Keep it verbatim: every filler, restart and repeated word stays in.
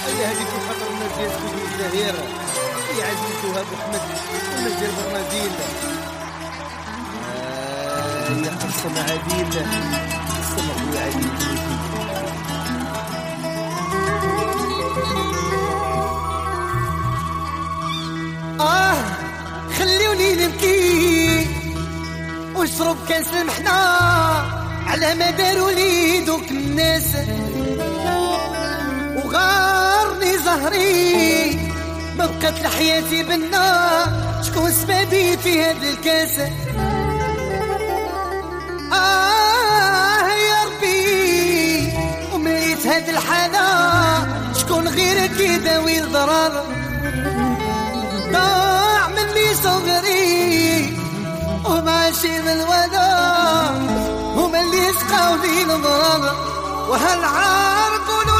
هي هذيك الخطر الناس ديال سكوت الجزائر هي عزيز وهاب احمد والناس ديال برازيل. آه يا قسم عديل قسم اخويا عديل. آه خليوني نبكي واشرب كاس المحنة على ما داروا لي دوك الناس، وغارني زهري ما بقات لحياتي بنا شكون سببي في هاد الكاس. آه يا ربي ومريت هاد الحالة شكون غيرك يداوي الضرر. ضاع مني صغري وماشي من الوضع هما اللي سقاو لي الضرر، وهالعار